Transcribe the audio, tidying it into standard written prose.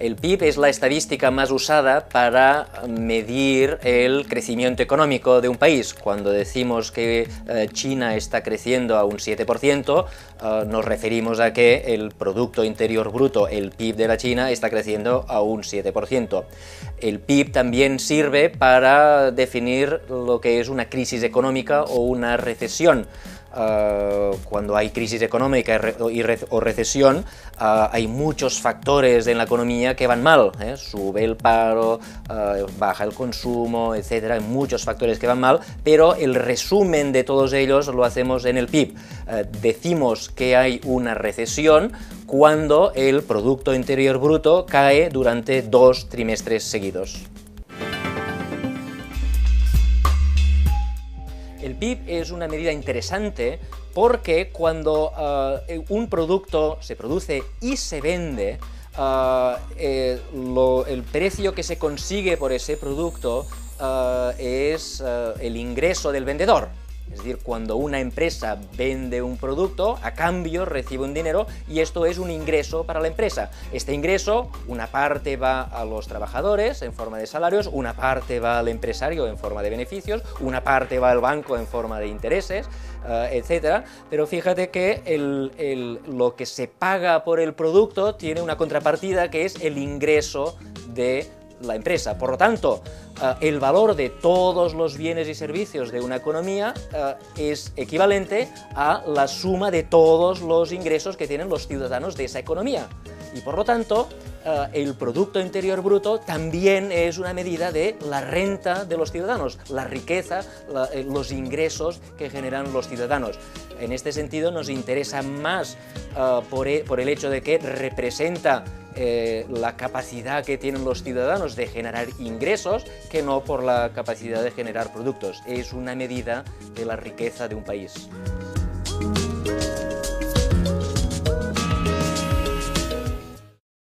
El PIB es la estadística más usada para medir el crecimiento económico de un país. Cuando decimos que China está creciendo a un 7%, nos referimos a que el Producto Interior Bruto, el PIB de la China, está creciendo a un 7%. El PIB también sirve para definir lo que es una crisis económica o una recesión. Cuando hay crisis económica o recesión, hay muchos factores en la economía que van mal, sube el paro, baja el consumo, etcétera, hay muchos factores que van mal, pero el resumen de todos ellos lo hacemos en el PIB. Decimos que hay una recesión cuando el Producto Interior Bruto cae durante 2 trimestres seguidos. El PIB es una medida interesante porque cuando un producto se produce y se vende, el precio que se consigue por ese producto es el ingreso del vendedor. Es decir, cuando una empresa vende un producto, a cambio recibe un dinero y esto es un ingreso para la empresa. Este ingreso, una parte va a los trabajadores en forma de salarios, una parte va al empresario en forma de beneficios, una parte va al banco en forma de intereses, etc. Pero fíjate que lo que se paga por el producto tiene una contrapartida que es el ingreso de la empresa. Por lo tanto, el valor de todos los bienes y servicios de una economía es equivalente a la suma de todos los ingresos que tienen los ciudadanos de esa economía. Y por lo tanto, el Producto Interior Bruto también es una medida de la renta de los ciudadanos, la riqueza, los ingresos que generan los ciudadanos. En este sentido nos interesa más por el hecho de que representa la capacidad que tienen los ciudadanos de generar ingresos que no por la capacidad de generar productos. Es una medida de la riqueza de un país.